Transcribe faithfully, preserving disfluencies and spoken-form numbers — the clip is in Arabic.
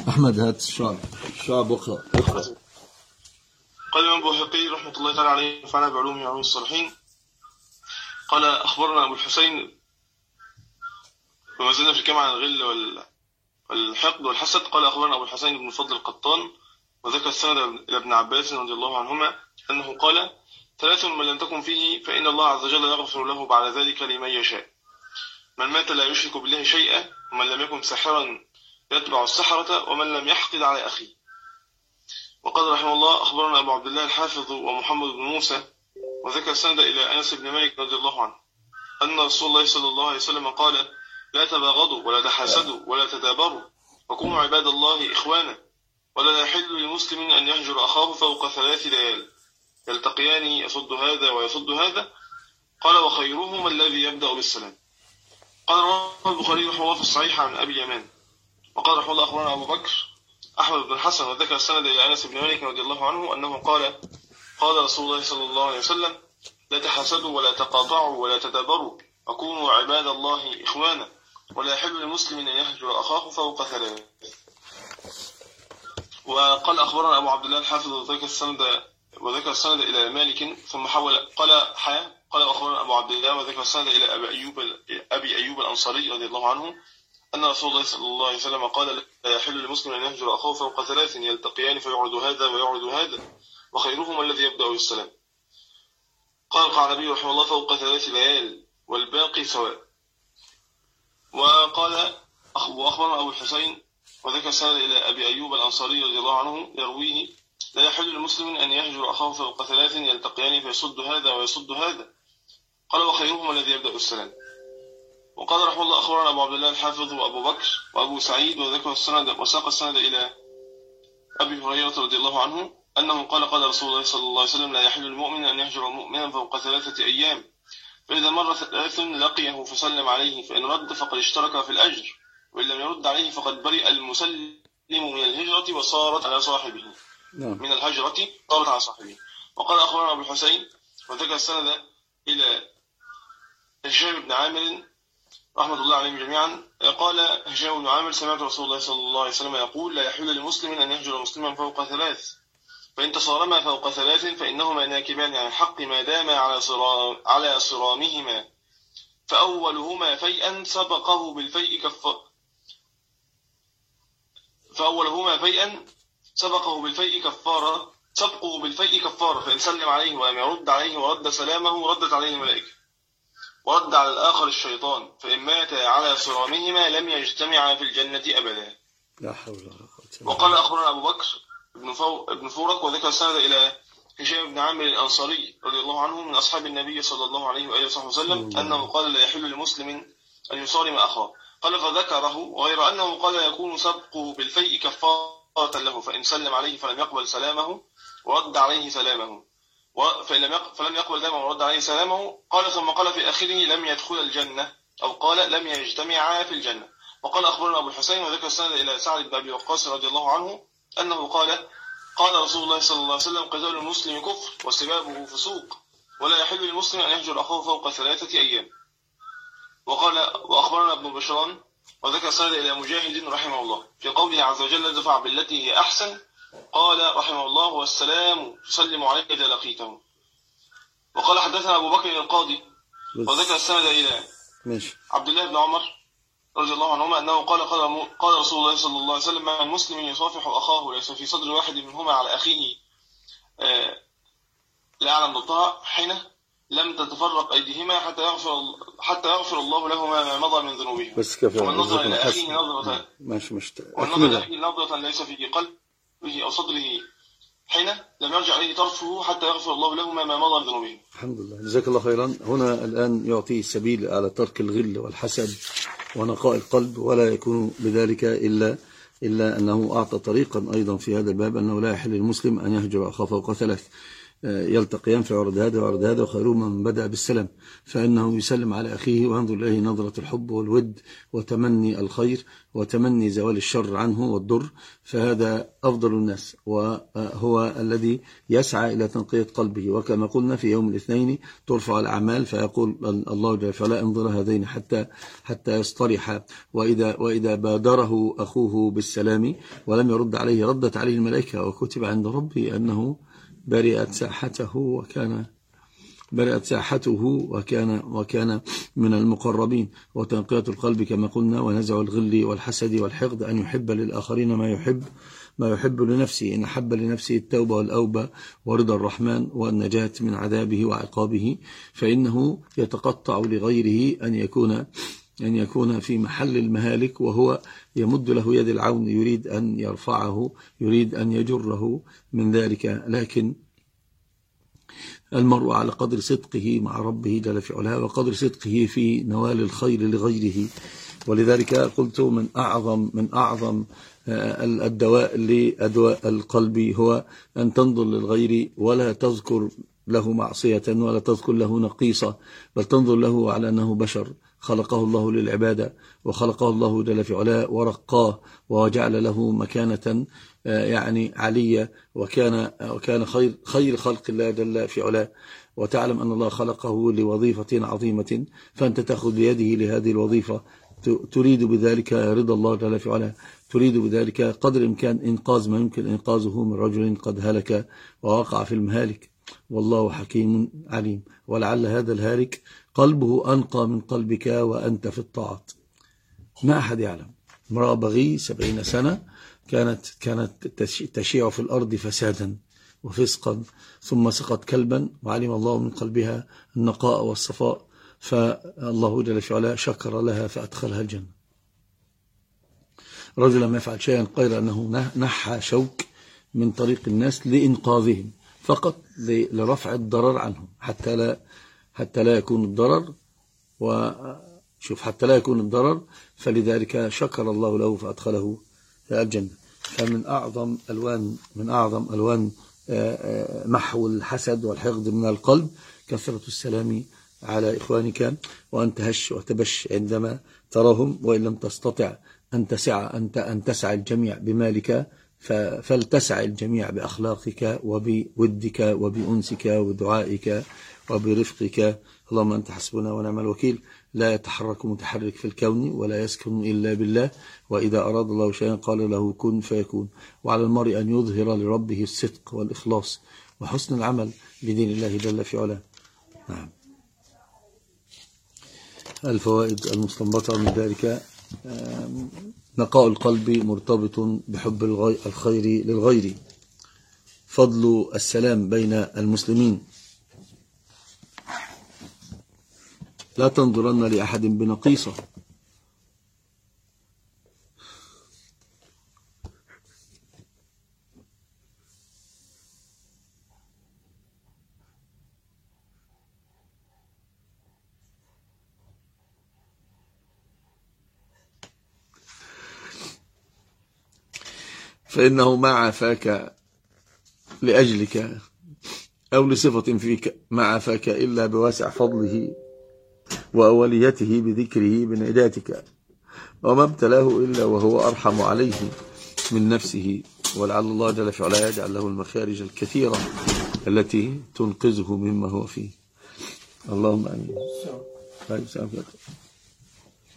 أحمد هات الشعب الشعب واقرأ اقرأ. قال الإمام البيهقي رحمة الله تعالى عليه وفعنا بعلومه وعلوم الصالحين. قال أخبرنا أبو الحسين وما زلنا في الكلام عن الغل والحقد والحسد. قال أخبرنا أبو الحسين بن فضل القطان وذكر السند إلى ابن عباس رضي الله عنهما أنه قال: ثلاث من لم تكن فيه فإن الله عز وجل يغفر له بعد ذلك لمن يشاء: من مات لا يشرك بالله شيئا، ومن لم يكن ساحرا يتبع السحرة، ومن لم يحقد على أخيه. وقال رحمه الله: أخبرنا أبو عبد الله الحافظ ومحمد بن موسى وذكر السند إلى أنس بن مالك رضي الله عنه أن رسول الله صلى الله عليه وسلم قال: لا تباغضوا ولا تحاسدوا ولا تدابروا وكونوا عباد الله إخوانا، ولا يحل لمسلم أن يهجر أخاه فوق ثلاث ليال يلتقيان يصد هذا ويصد هذا. قال: وخيرهما الذي يبدأ بالسلام. قال رواه البخاري رحمه الله في الصحيح عن أبي يمان. وقال رحمه الله: أخبرنا أبو بكر أحمد بن الحسن وذكر السند إلى أنس بن مالك رضي الله عنه أنه قال: قال رسول الله صلى الله عليه وسلم: لا تحاسدوا ولا تقاطعوا ولا تدابروا وكونوا عباد الله إخوانا، ولا يحل لمسلم أن يهجر أخاه فوق ثلاث. وقال أخبرنا أبو عبد الله الحافظ وذكر السند وذكر السند إلى مالك ثم حول قال حياة قال أخبرنا أبو عبد الله وذكر السند إلى أبي أيوب أبي أيوب الأنصاري رضي الله عنه أن رسول الله صلى الله عليه وسلم قال: لا يحل لمسلم أن يهجر أخاه فوق ثلاث يلتقيان فيعرض هذا ويعرض هذا، وخيرهما الذي يبدأ بالسلام. قال القعنبي رحمه الله: فوق ثلاث ليال والباقي سواء. وقال وأخبرنا أبو الحسين وذكر السند إلى أبي أيوب الأنصاري رضي الله عنه يرويه: لا يحل لمسلم أن يهجر أخاه فوق ثلاث يلتقيان فيصد هذا ويصد هذا. قال: وخيرهما الذي يبدأ بالسلام. وقال رحمه الله: أخبرنا أبو عبد الله الحافظ وأبو بكر وأبو سعيد وذكر السند وساق السند إلى أبي هريرة رضي الله عنه أنه قال: قال رسول الله صلى الله عليه وسلم: لا يحل المؤمن أن يهجر مؤمنا فوق ثلاثة أيام، فإذا مر ثلاث لقيه فسلم عليه، فإن رد فقد اشترك في الأجر، وإن لم يرد عليه فقد برئ المسلم من الهجرة وصارت على صاحبه من الهجرة صارت على صاحبه. وقال أخبرنا أبو الحسين وذكر السند إلى هشام بن عامر رحمة الله عليهم جميعا قال هشام بن عامر: سمعت رسول الله صلى الله عليه وسلم يقول: لا يحل لمسلم أن يهجر مسلما فوق ثلاث، فإن تصارما فوق ثلاث فإنهما ناكبان عن الحق ما داما على صرام على صرامهما، فأولهما فيئا سبقه بالفيء كفار فأولهما فيئا سبقه بالفيء كفارة سبقه بالفيء كفارة فإن سلم عليه ولم يرد عليه ورد سلامه ردت عليه الملائكة، ورد على الآخر الشيطان، فإن مات على صرامهما لم يجتمعا في الجنة أبدا. لا حول ولا قوة. وقال أخبرنا أبو بكر ابن, فو... ابن فورك وذكر السند إلى هشام بن عامر الأنصاري رضي الله عنه من أصحاب النبي صلى الله عليه وآله وصحبه وسلم أنه قال: لا يحل لمسلم أن يصارم أخاه. قال فذكره، وغير أنه قال: يكون سبقه بالفيء كفارة له، فإن سلم عليه فلم يقبل سلامه ورد عليه سلامه، فإن لم يقبل فلم يقبل سلامه ورد عليه سلامه. قال ثم قال في آخره: لم يدخل الجنة، أو قال: لم يجتمعا في الجنة. وقال أخبرنا أبو الحسين وذكر السند إلى سعد بن أبي وقاص رضي الله عنه أنه قال: قال رسول الله صلى الله عليه وسلم: قتال المسلم كفر وسبابه فسوق، ولا يحل للمسلم أن يهجر أخاه فوق ثلاثة أيام. وقال وأخبرنا ابن بشران وذكر السند إلى مجاهد رحمه الله في قوله عز وجل: ادفع بالتي هي أحسن. قال رحمه الله: والسلام تسلم عليك إذا لقيته. وقال حدثنا أبو بكر القاضي وذكر السند إلى عبد الله بن عمر رضي الله عنهما أنه قال قال, قال رسول الله صلى الله عليه وسلم: ما المسلم يصافح أخاه ليس في صدر واحد منهما على أخيه آه لا أعلم ضبطها حين لم تتفرق أيديهما حتى يغفر حتى يغفر الله لهما ما مضى من ذنوبهما. بس كفى. ومن نظر إلى أخيه نظرة مش مش ومن نظر إلى أخيه نظرة ليس في قلبه أو صدره حين لم يرجع عليه طرفه حتى يغفر الله لهما ما مضى من ذنوبهما. الحمد لله، جزاك الله خيرا. هنا الآن يعطي السبيل على ترك الغل والحسد ونقاء القلب، ولا يكون بذلك إلا إلا أنه أعطى طريقا أيضا في هذا الباب، أنه لا يحل للمسلم أن يهجر أخاه فوق ثلاث. يلتقيان فيعرض هذا ويعرض هذا، وخيرهما من بدأ بالسلام، فإنه يسلم على أخيه وينظر إليه نظرة الحب والود وتمني الخير وتمني زوال الشر عنه والضر، فهذا أفضل الناس وهو الذي يسعى إلى تنقية قلبه. وكما قلنا في يوم الاثنين ترفع الأعمال فيقول الله جل وعلا انظر هذين حتى حتى يصطلحا، وإذا, وإذا بادره أخوه بالسلام ولم يرد عليه ردت عليه الملائكة وكتب عند ربي أنه برئت ساحته وكان برئت ساحته وكان وكان من المقربين. وتنقية القلب كما قلنا ونزع الغل والحسد والحقد أن يحب للآخرين ما يحب ما يحب لنفسه، إن حب لنفسه التوبة والأوبة ورضا الرحمن والنجاة من عذابه وعقابه، فإنه يتقطع لغيره أن يكون أن يكون في محل المهالك وهو يمد له يد العون، يريد أن يرفعه، يريد أن يجره من ذلك. لكن المرء على قدر صدقه مع ربه جل في علاه وقدر صدقه في نوال الخير لغيره. ولذلك قلت من أعظم من أعظم الدواء لأدواء القلب هو أن تنظر للغير ولا تذكر له معصية ولا تذكر له نقيصة، بل تنظر له على أنه بشر خلقه الله للعبادة، وخلقه الله جل في علاه ورقاه وجعل له مكانة يعني علية، وكان وكان خير خير خلق الله جل في علاه، وتعلم أن الله خلقه لوظيفة عظيمة، فأنت تأخذ بيده لهذه الوظيفة، تريد بذلك رضا الله جل في علاه، تريد بذلك قدر الإمكان إنقاذ ما يمكن إنقاذه من رجل قد هلك ووقع في المهالك، والله حكيم عليم. ولعل هذا الهالك قلبه أنقى من قلبك وأنت في الطاعات. ما أحد يعلم. امرأة بغي سبعين سنة كانت كانت تشيع في الأرض فسادا وفسقا، ثم سقط كلبا وعلم الله من قلبها النقاء والصفاء، فالله جل في علاه شكر لها فأدخلها الجنة. رجل لم يفعل شيئا غير أنه نحى شوك من طريق الناس لإنقاذهم فقط، لرفع الضرر عنهم، حتى لا حتى لا يكون الضرر وشوف حتى لا يكون الضرر فلذلك شكر الله له فأدخله الجنة. فمن أعظم ألوان من أعظم ألوان محو الحسد والحقد من القلب كثرة السلام على إخوانك، وأن تهش وتبش عندما تراهم، وإن لم تستطع أن تسع أنت أن تسعى الجميع بمالك فلتسعى الجميع بأخلاقك وبودك وبأنسك وبدعائك وبرفقك. اللهم أنت حسبنا ونعم الوكيل. لا يتحرك متحرك في الكون ولا يسكن إلا بالله، وإذا أراد الله شيئا قال له كن فيكون. وعلى المرء أن يظهر لربه الصدق والإخلاص وحسن العمل لدين الله جل في علاه. نعم. الفوائد المستنبطة من ذلك: نقاء القلب مرتبط بحب الخير للغير. فضل السلام بين المسلمين. لا تنظرن لأحد بنقيصة. فإنه ما عافاك لأجلك أو لصفة فيك ما عافاك إلا بواسع فضله وأوليته بذكره بنجاتك، وما ابتلاه إلا وهو أرحم عليه من نفسه. ولعل الله جل في علاه يجعل له المخارج الكثيرة التي تنقذه مما هو فيه. اللهم آمين.